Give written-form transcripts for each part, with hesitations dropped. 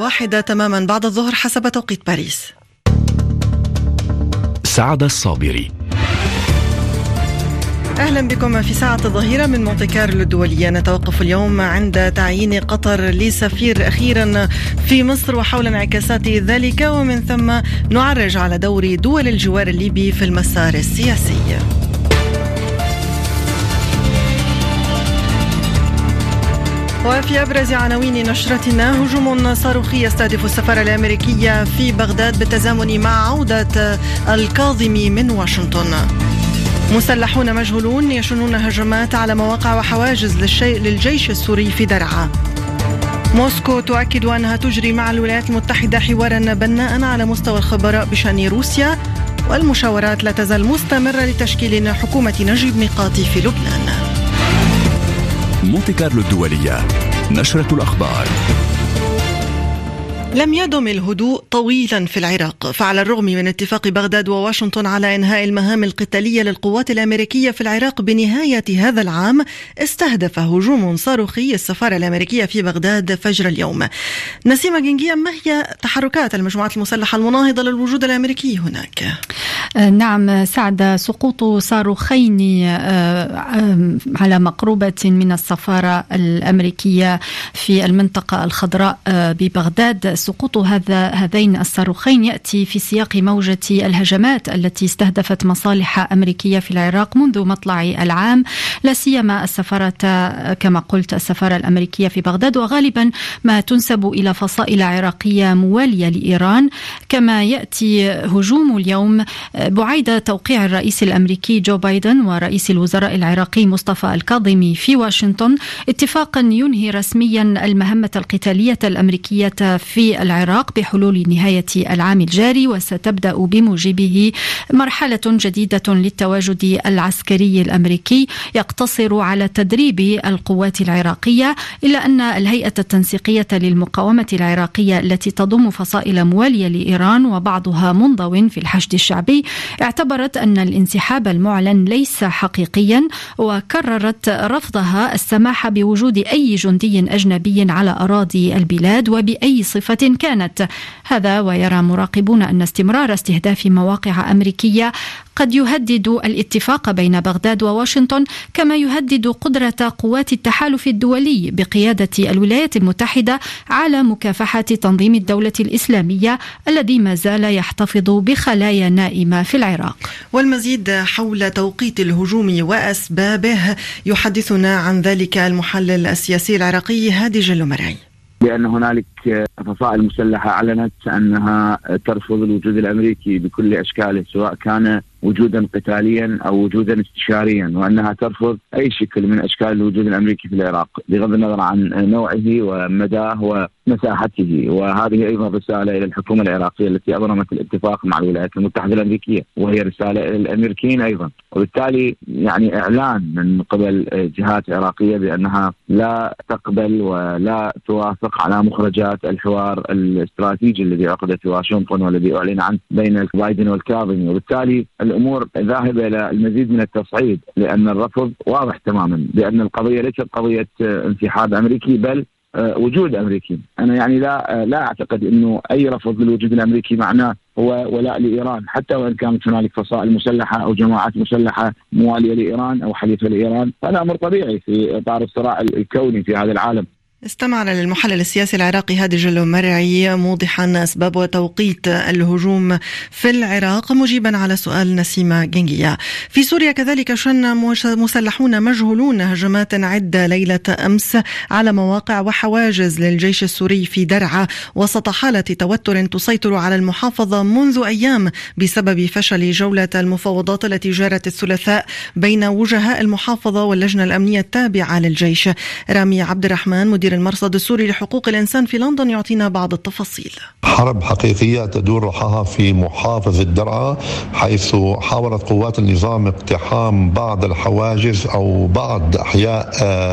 1 تماما بعد الظهر حسب توقيت باريس. سعد الصابري. أهلا بكم في ساعة الظهيرة من مونتي كارلو الدولية. نتوقف اليوم عند تعيين قطر لسفير أخيرا في مصر وحول انعكاسات ذلك، ومن ثم نعرج على دور دول الجوار الليبي في المسار السياسي. وفي أبرز عناوين نشرتنا: هجوم صاروخي يستهدف السفارة الأمريكية في بغداد بالتزامن مع عودة الكاظمي من واشنطن. مسلحون مجهولون يشنون هجمات على مواقع وحواجز للجيش السوري في درعا. موسكو تؤكد أنها تجري مع الولايات المتحدة حوارا بناء على مستوى الخبراء بشأن روسيا، والمشاورات لا تزال مستمرة لتشكيل حكومة نجيب ميقاتي في لبنان. مونتي كارلو الدولية، نشرة الأخبار. لم يدم الهدوء طويلا في العراق، فعلى الرغم من اتفاق بغداد وواشنطن على إنهاء المهام القتالية للقوات الأمريكية في العراق بنهاية هذا العام، استهدف هجوم صاروخي السفارة الأمريكية في بغداد فجر اليوم. نسيمة جنجية، ما هي تحركات المجموعات المسلحة المناهضة للوجود الأمريكي هناك؟ نعم سعد، سقوط صاروخين على مقربة من السفارة الأمريكية في المنطقة الخضراء ببغداد. سقوط هذين الصاروخين يأتي في سياق موجة الهجمات التي استهدفت مصالح أمريكية في العراق منذ مطلع العام، لا سيما السفارة كما قلت السفارة الأمريكية في بغداد، وغالبا ما تنسب إلى فصائل عراقية موالية لإيران. كما يأتي هجوم اليوم بعيد توقيع الرئيس الأمريكي جو بايدن ورئيس الوزراء العراقي مصطفى الكاظمي في واشنطن اتفاقا ينهي رسميا المهمة القتالية الأمريكية في العراق بحلول نهاية العام الجاري، وستبدأ بموجبه مرحلة جديدة للتواجد العسكري الأمريكي يقتصر على تدريب القوات العراقية. إلا أن الهيئة التنسيقية للمقاومة العراقية التي تضم فصائل موالية لإيران وبعضها منضو في الحشد الشعبي اعتبرت أن الانسحاب المعلن ليس حقيقيا، وكررت رفضها السماح بوجود أي جندي أجنبي على أراضي البلاد وبأي صفة كانت. هذا ويرى مراقبون أن استمرار استهداف مواقع أمريكية قد يهدد الاتفاق بين بغداد وواشنطن، كما يهدد قدرة قوات التحالف الدولي بقيادة الولايات المتحدة على مكافحة تنظيم الدولة الإسلامية الذي ما زال يحتفظ بخلايا نائمة في العراق. والمزيد حول توقيت الهجوم وأسبابه يحدثنا عن ذلك المحلل السياسي العراقي هادي جلومرعي. بأن هنالك فصائل مسلحة أعلنت أنها ترفض الوجود الأمريكي بكل أشكاله، سواء كان وجودا قتاليا أو وجودا استشاريا، وأنها ترفض أي شكل من أشكال الوجود الأمريكي في العراق بغض النظر عن نوعه ومداه ومساحته. وهذه أيضا رسالة إلى الحكومة العراقية التي أبرمت الاتفاق مع الولايات المتحدة الأمريكية، وهي رسالة إلى الأمريكيين أيضا. وبالتالي يعني إعلان من قبل جهات عراقية بأنها لا تقبل ولا توافق على مخرجات الحوار الاستراتيجي الذي عقد في واشنطن والذي أعلن عنه بين بايدن والكاظمي. وبالتالي الأمور ذاهبة إلى المزيد من التصعيد، لأن الرفض واضح تماما بأن القضية ليست قضية انسحاب أمريكي بل وجود أمريكي. أنا يعني لا أعتقد أنه أي رفض للوجود الأمريكي معناه هو ولاء لإيران، حتى وإن كانت هنالك فصائل مسلحة أو جماعات مسلحة موالية لإيران أو حليفة لإيران. هذا أمر طبيعي في إطار الصراع الكوني في هذا العالم. استمعنا للمحلل السياسي العراقي هادي جلومرعي موضحا أسباب وتوقيت الهجوم في العراق، مجيبا على سؤال نسيمة جنجية. في سوريا كذلك شن مسلحون مجهولون هجمات عدة ليلة أمس على مواقع وحواجز للجيش السوري في درعا، وسط حالة توتر تسيطر على المحافظة منذ أيام بسبب فشل جولة المفاوضات التي جرت الثلاثاء بين وجهاء المحافظة واللجنة الأمنية التابعة للجيش. رامي عبد الرحمن مدير المرصد السوري لحقوق الإنسان في لندن يعطينا بعض التفاصيل. حرب حقيقية تدور روحها في محافظة درعا، حيث حاولت قوات النظام اقتحام بعض الحواجز أو بعض أحياء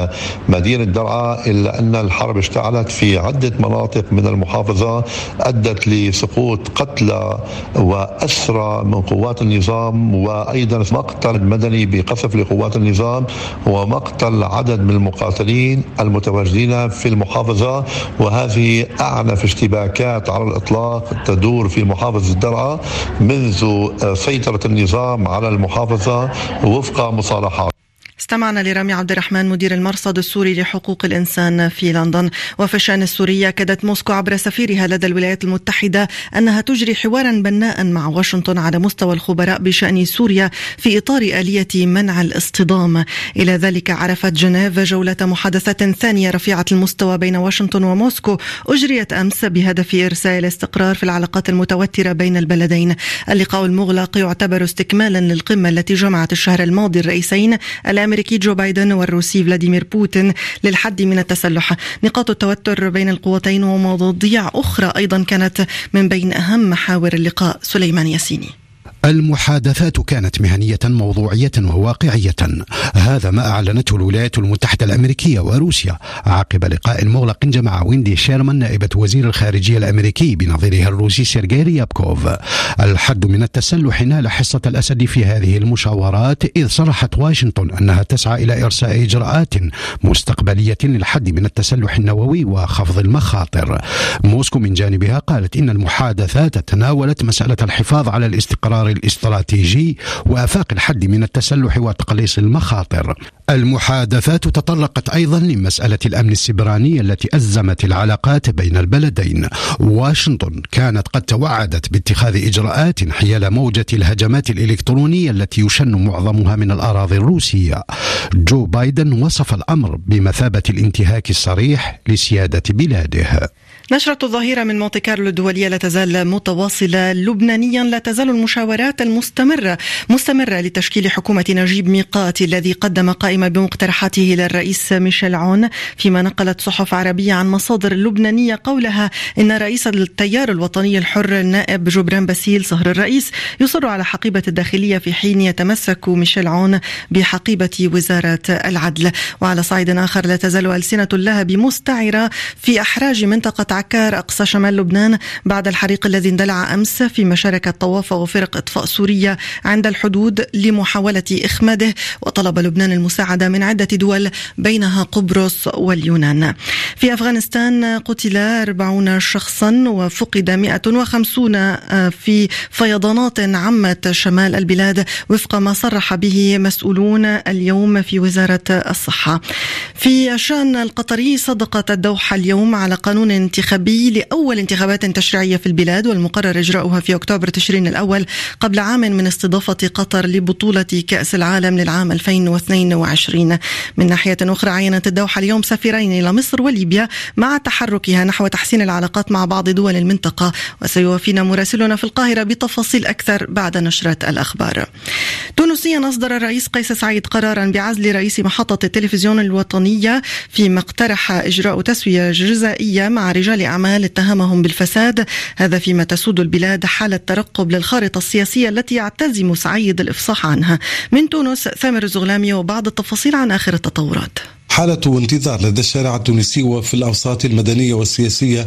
مدينة درعا، إلا أن الحرب اشتعلت في عدة مناطق من المحافظة، أدت لسقوط قتلى وأسرى من قوات النظام، وأيضا مقتل مدني بقصف لقوات النظام، ومقتل عدد من المقاتلين المتواجدين في المحافظة، وهذه أعنف اشتباكات على الإطلاق تدور في محافظة درعا منذ سيطرة النظام على المحافظة وفق مصالحات. استمعنا لرامي عبد الرحمن مدير المرصد السوري لحقوق الإنسان في لندن. وفي الشأن السوري أكدت موسكو عبر سفيرها لدى الولايات المتحدة أنها تجري حوارا بناء مع واشنطن على مستوى الخبراء بشأن سوريا في إطار آلية منع الاصطدام. إلى ذلك عرفت جنيف جولة محادثة ثانية رفيعة المستوى بين واشنطن وموسكو أجريت أمس بهدف إرساء الاستقرار في العلاقات المتوترة بين البلدين. اللقاء المغلق يعتبر استكمالا للقمة التي جمعت الشهر الماضي الرئيسين الأمريكي جو بايدن والروسي فلاديمير بوتين للحد من التسلح. نقاط التوتر بين القوتين ومواضيع أخرى أيضا كانت من بين أهم محاور اللقاء. سليمان ياسيني. المحادثات كانت مهنية موضوعية وواقعية، هذا ما أعلنته الولايات المتحدة الأمريكية وروسيا عقب لقاء مغلق جمع ويندي شيرمان نائبة وزير الخارجية الأمريكي بنظيرها الروسي سيرجي ريابكوف. الحد من التسلح نال حصة الأسد في هذه المشاورات، إذ صرحت واشنطن أنها تسعى إلى إرساء إجراءات مستقبلية للحد من التسلح النووي وخفض المخاطر. موسكو من جانبها قالت إن المحادثات تناولت مسألة الحفاظ على الاستقرار الاستراتيجي وآفاق الحد من التسلح وتقليص المخاطر. المحادثات تطرقت أيضا لمسألة الأمن السيبراني التي أزمت العلاقات بين البلدين. واشنطن كانت قد توعدت باتخاذ إجراءات حيال موجة الهجمات الإلكترونية التي يشن معظمها من الأراضي الروسية. جو بايدن وصف الأمر بمثابة الانتهاك الصريح لسيادة بلاده. نشرة الظهيرة من مونتي كارلو الدولية لا تزال متواصلة. لبنانيا لا تزال المشاورات مستمرة لتشكيل حكومة نجيب ميقاتي الذي قدم قائمة بمقترحاته للرئيس ميشيل عون، فيما نقلت صحف عربية عن مصادر لبنانية قولها إن رئيس التيار الوطني الحر النائب جبران باسيل صهر الرئيس يصر على حقيبة الداخلية في حين يتمسك ميشيل عون بحقيبة وزارة العدل. وعلى صعيد آخر لا تزال ألسنة اللهب مستعرة في أحراج منطقة عكار أقصى شمال لبنان بعد الحريق الذي اندلع أمس في مشاركة طوافة وفرق إطفاء سورية عند الحدود لمحاولة إخماده. وطلب لبنان المساعدة من عدة دول بينها قبرص واليونان. في أفغانستان قتل 40 شخصا وفقد 150 في فيضانات عمت شمال البلاد وفق ما صرح به مسؤولون اليوم في وزارة الصحة. في الشأن القطري صدقت الدوحة اليوم على قانون انتخابي لأول انتخابات تشريعية في البلاد، والمقرر إجراؤها في أكتوبر تشرين الأول قبل عام من استضافة قطر لبطولة كأس العالم للعام 2022. من ناحية أخرى عينت الدوحة اليوم سفيرين إلى مصر وليبيا مع تحركها نحو تحسين العلاقات مع بعض دول المنطقة. وسيوافينا مراسلنا في القاهرة بتفاصيل أكثر بعد نشرة الأخبار. تونسيا أصدر الرئيس قيس سعيد قرارا بعزل رئيس محطة التلفزيون الوطنية فيما اقترح إجراء تسوية جزائية مع رجال أعمال اتهمهم بالفساد، هذا فيما تسود البلاد حالة ترقب للخارطة السياسية التي يعتزم سعيد الإفصاح عنها. من تونس ثامر الزغلامي وبعض التفاصيل عن آخر التطورات. حالة انتظار لدى الشارع التونسي وفي الأوساط المدنية والسياسية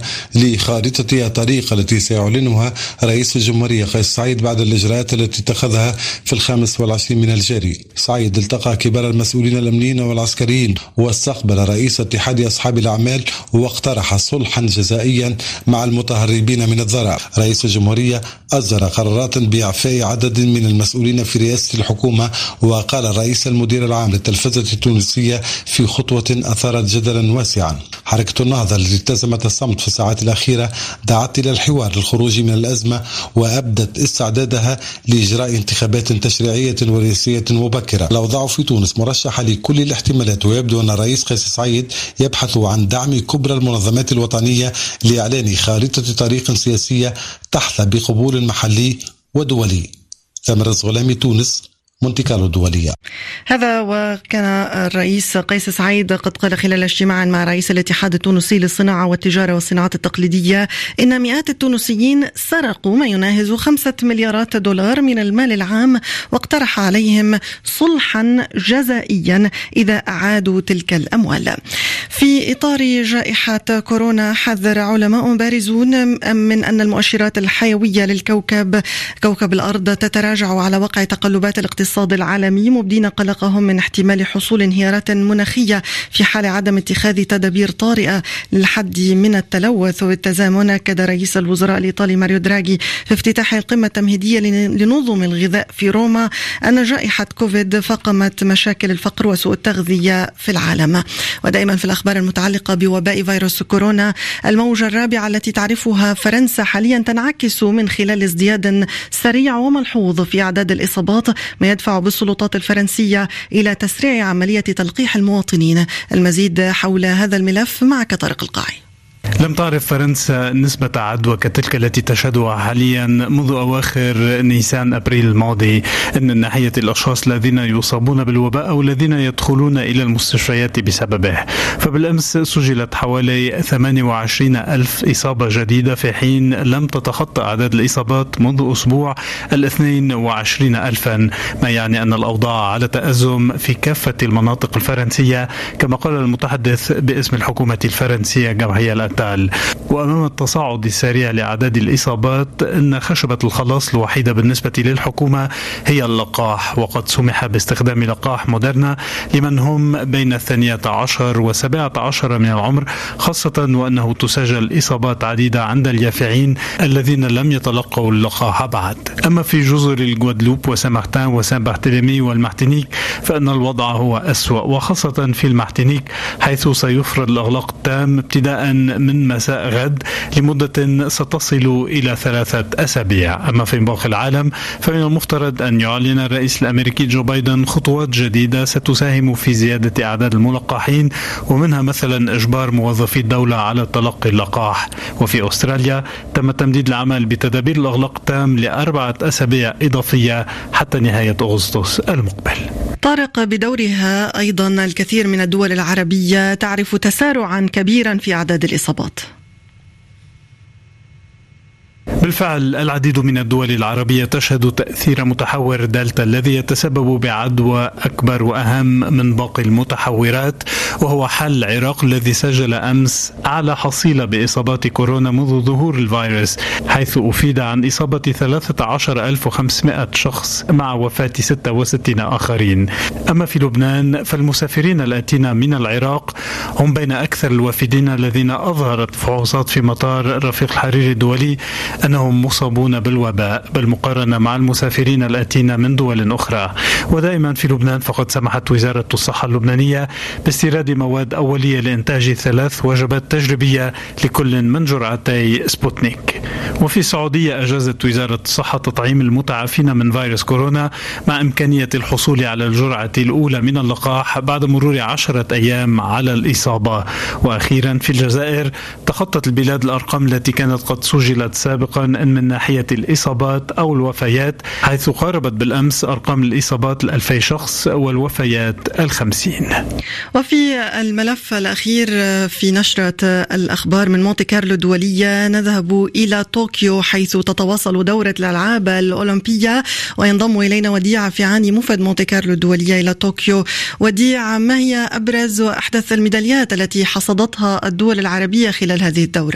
لخارطة الطريق التي سيعلنها رئيس الجمهورية قيس سعيد بعد الإجراءات التي اتخذها في 25 من الجاري. سعيد التقى كبار المسؤولين الأمنيين والعسكريين واستقبل رئيس اتحاد أصحاب الأعمال واقترح صلحا جزائيا مع المتهربين من الضرر. رئيس الجمهورية أصدر قرارات بإعفاء عدد من المسؤولين في رئاسة الحكومة، وقال الرئيس المدير العام للتلفزة التونسية في خطوة أثارت جدلا واسعا. حركة النهضة التي التزمت الصمت في الساعات الأخيرة دعت إلى الحوار للخروج من الأزمة وأبدت استعدادها لإجراء انتخابات تشريعية ورئاسية مبكرة. الأوضاع في تونس مرشحة لكل الاحتمالات، ويبدو أن الرئيس قيس سعيد يبحث عن دعم كبرى المنظمات الوطنية لإعلان خارطة طريق سياسية تحظى بقبول محلي ودولي. ثامر الزغلامي، تونس، مونتي كارلو الدولية. هذا وكان الرئيس قيس سعيد قد قال خلال اجتماع مع رئيس الاتحاد التونسي للصناعة والتجارة والصناعات التقليدية إن مئات التونسيين سرقوا ما يناهز 5 مليارات دولار من المال العام، واقترح عليهم صلحا جزائيا إذا أعادوا تلك الأموال. في إطار جائحة كورونا حذر علماء بارزون من أن المؤشرات الحيوية للكوكب كوكب الأرض تتراجع على وقع تقلبات الاقتصاد الاقتصاد العالمي، مبدين قلقهم من احتمال حصول انهيارات مناخية في حال عدم اتخاذ تدابير طارئة للحد من التلوث والتزامن. أكد رئيس الوزراء الإيطالي ماريو دراغي في افتتاح القمة التمهيدية لنظم الغذاء في روما أن جائحة كوفيد فاقمت مشاكل الفقر وسوء التغذية في العالم. ودائما في الأخبار المتعلقة بوباء فيروس كورونا، الموجة الرابعة التي تعرفها فرنسا حاليا تنعكس من خلال ازدياد سريع وملحوظ في أعداد الإصابات، ما يدفع بالسلطات الفرنسية إلى تسريع عملية تلقيح المواطنين. المزيد حول هذا الملف معك طارق القاعي. لم تعرف فرنسا نسبة عدوى كتلك التي تشهدها حاليا منذ أواخر نيسان أبريل الماضي، إن من ناحية الأشخاص الذين يصابون بالوباء أو الذين يدخلون إلى المستشفيات بسببه. فبالأمس سجلت حوالي 28,000 إصابة جديدة، في حين لم تتخطى أعداد الإصابات منذ أسبوع 22,000، ما يعني أن الأوضاع على تأزم في كافة المناطق الفرنسية، كما قال المتحدث باسم الحكومة الفرنسية جابرييل أتال. وأمام التصاعد السريع لأعداد الإصابات، إن خشبة الخلاص الوحيدة بالنسبة للحكومة هي اللقاح، وقد سمح باستخدام لقاح موديرنا لمن هم بين 12 و17 من العمر، خاصة وأنه تسجل إصابات عديدة عند اليافعين الذين لم يتلقوا اللقاح بعد. أما في جزر الغوادلوب وسان مارتن وسان بارتيليمي والمارتينيك فإن الوضع هو أسوأ، وخاصة في المارتينيك حيث سيفرض الإغلاق التام ابتداء من مساء غد لمدة ستصل إلى 3 أسابيع. أما في باقي العالم فمن المفترض أن يعلن الرئيس الأمريكي جو بايدن خطوات جديدة ستساهم في زيادة أعداد الملقحين، ومنها مثلا إجبار موظفي الدولة على تلقي اللقاح. وفي أستراليا تم تمديد العمل بتدابير الإغلاق التام ل4 أسابيع إضافية حتى نهاية أغسطس المقبل. طارق، بدورها أيضا الكثير من الدول العربية تعرف تسارعا كبيرا في أعداد الإصابات. بالفعل العديد من الدول العربية تشهد تأثير متحور دلتا الذي يتسبب بعدوى أكبر وأهم من باقي المتحورات، وهو حل العراق الذي سجل أمس أعلى حصيلة بإصابات كورونا منذ ظهور الفيروس، حيث أفيد عن إصابة 13,500 شخص مع وفاة 66 آخرين. أما في لبنان فالمسافرين الآتين من العراق هم بين أكثر الوافدين الذين أظهرت فحوصات في مطار رفيق الحريري الدولي أنهم مصابون بالوباء بالمقارنة مع المسافرين الآتين من دول أخرى. ودائما في لبنان فقد سمحت وزارة الصحة اللبنانية باستيراد مواد أولية لإنتاج 3 وجبات تجريبية لكل من جرعتي سبوتنيك. وفي السعودية أجازت وزارة الصحة تطعيم المتعافين من فيروس كورونا مع إمكانية الحصول على الجرعة الأولى من اللقاح بعد مرور 10 أيام على الإصابة. وأخيرا في الجزائر تخطت البلاد الأرقام التي كانت قد سجلت سابقا من ناحية الإصابات أو الوفيات، حيث قاربت بالأمس أرقام الإصابات 2000 شخص والوفيات 50. وفي الملف الأخير في نشرة الأخبار من مونتي كارلو الدولية نذهب إلى طوكيو، حيث تتواصل دورة الألعاب الأولمبية، وينضم إلينا وديع فيعاني مفد مونتي كارلو الدولية إلى طوكيو. وديع، ما هي أبرز وأحدث الميداليات التي حصدتها الدول العربية خلال هذه الدورة؟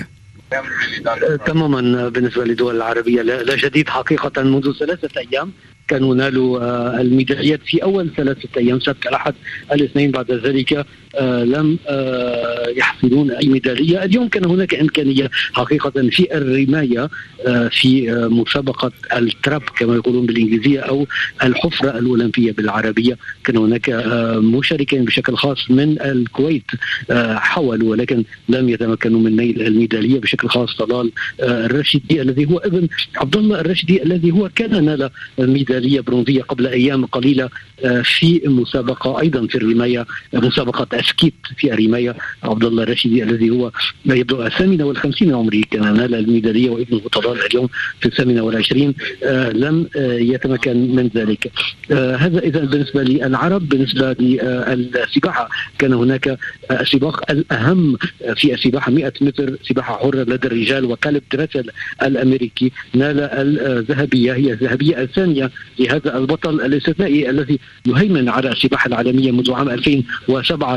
تماما بالنسبة للدول العربية لا جديد حقيقة. منذ 3 أيام كانوا نالوا الميداليات في أول 3 أيام، سبت الأحد الاثنين، بعد ذلك لم يحصلون أي ميدالية. اليوم كان هناك إمكانية حقيقة في الرماية في مسابقة التراب كما يقولون بالإنجليزية أو الحفرة الأولمبية بالعربية. كان هناك مشاركين بشكل خاص من الكويت حاولوا ولكن لم يتمكنوا من نيل الميدالية، بشكل خاص طلال الرشيدي الذي هو ابن عبد الله الرشيدي الذي هو كان نال ميدالية برونزية قبل أيام قليلة في مسابقة أيضا في الرماية، مسابقة أسكيت في الرماية. عبد الله الرشيدي الذي هو يبدو 58 عمره كان نال الميدالية، وابنه طلال اليوم في 28 لم يتمكن من ذلك. هذا إذا بالنسبة للعرب. بالنسبة للسباحة كان هناك السباق الأهم في السباحة 100 متر سباحة حرة لدى الرجال، وكالب دراسل الأمريكي نال الذهبية، هي الذهبية الثانية لهذا البطل الاستثنائي الذي يهيمن على السباحة العالمية منذ عام 2017.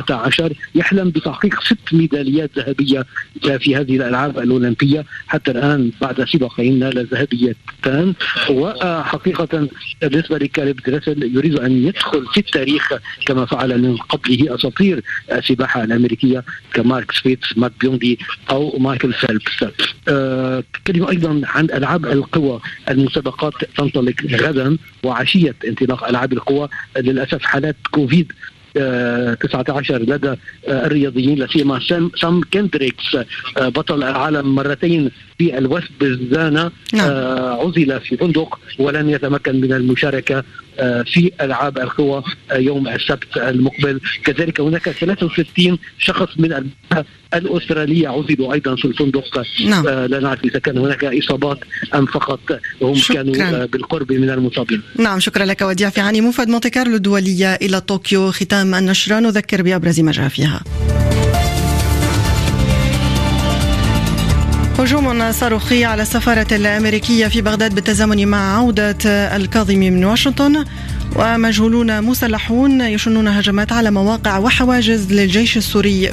2016 يحلم بتحقيق 6 ميداليات ذهبية في هذه الألعاب الأولمبية. حتى الآن بعد سباقين نال ذهبيتان. وحقيقة بالنسبة لكاليب دريسل يريد أن يدخل في التاريخ كما فعل من قبله أساطير السباحة الأمريكية كمارك سبيتس، مات بيوندي أو مايكل فيلبس. كلمة أيضا عن ألعاب القوى. المسابقات تنطلق غدا وعشية انطلاق ألعاب القوى للأسف حالات كوفيد 19 لدى الرياضيين، لا سيما سام كندريكس بطل العالم مرتين في الوثبزانة عزل في فندق ولن يتمكن من المشاركة في ألعاب القوى يوم السبت المقبل. كذلك هناك 63 شخص من الأسترالية عزلوا أيضا في الفندق. لا نعرف إذا كان هناك إصابات أم فقط هم كانوا بالقرب من المصابين. نعم، شكرا لك وديع فيعني موفد مونتي كارلو الدولية إلى طوكيو. ختام النشرة نذكر بأبرز ما جاء فيها. هجوم صاروخي على السفارة الأمريكية في بغداد بالتزامن مع عودة الكاظمي من واشنطن، ومجهولون مسلحون يشنون هجمات على مواقع وحواجز للجيش السوري